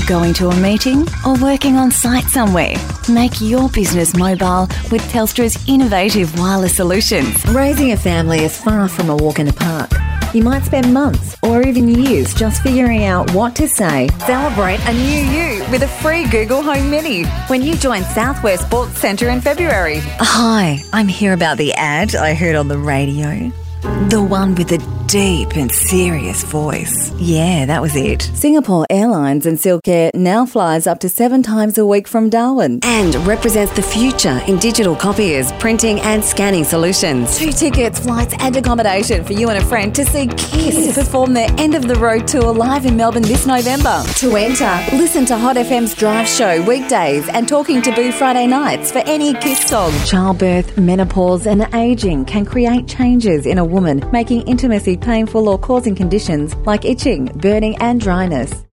Going to a meeting or working on site somewhere? Make your business mobile with Telstra's innovative wireless solutions. Raising a family is far from a walk in the park. You might spend months or even years just figuring out what to say. Celebrate a new you with a free Google Home Mini when you join Southwest Sports Centre in February. Hi, I'm here about the ad I heard on the radio. The one with the deep and serious voice. Yeah, that was it. Singapore Airlines and Silkair now flies up to 7 times a week from Darwin. And represents the future in digital copiers, printing and scanning solutions. 2 tickets, flights and accommodation for you and a friend to see Kiss perform their End of the Road tour live in Melbourne this November. To enter, listen to Hot FM's Drive Show weekdays and Talking Taboo Friday nights for any Kiss song. Childbirth, menopause and ageing can create changes in a woman, making intimacy painful or causing conditions like itching, burning and dryness.